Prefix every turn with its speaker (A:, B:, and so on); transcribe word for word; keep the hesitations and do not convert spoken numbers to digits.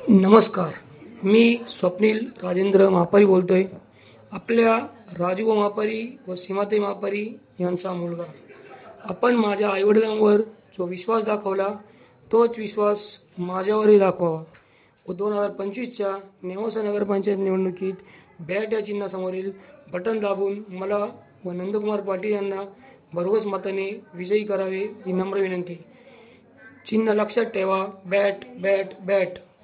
A: नमस्कार. मी स्वप्नील राजेंद्र महापारी बोलतोय. आपल्या राजू महापारी व सीमाताई महापारी यांचा मुलगा. आपण माझ्या आईवडिलांवर जो विश्वास दाखवला तोच विश्वास माझ्यावरही दाखवावा व दोन हजार पंचवीसच्या नेवासा नगरपंचायत निवडणुकीत बॅट या चिन्हासमोरील बटन दाबून मला व नंदकुमार पाटील यांना भरघोस मताने विजयी करावे ही नम्र विनंती. चिन्ह लक्षात ठेवा. Bat bat bat.